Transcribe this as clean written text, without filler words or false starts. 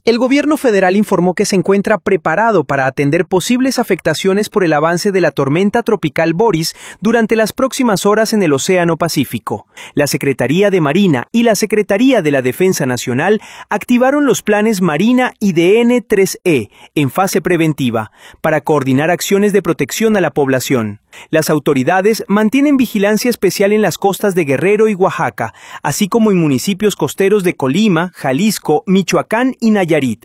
El gobierno federal informó que se encuentra preparado para atender posibles afectaciones por el avance de la tormenta tropical Boris durante las próximas horas en el Océano Pacífico. La Secretaría de Marina y la Secretaría de la Defensa Nacional activaron los planes Marina y DN3E en fase preventiva para coordinar acciones de protección a la población. Las autoridades mantienen vigilancia especial en las costas de Guerrero y Oaxaca, así como en municipios costeros de Colima, Jalisco, Michoacán y Nayarit.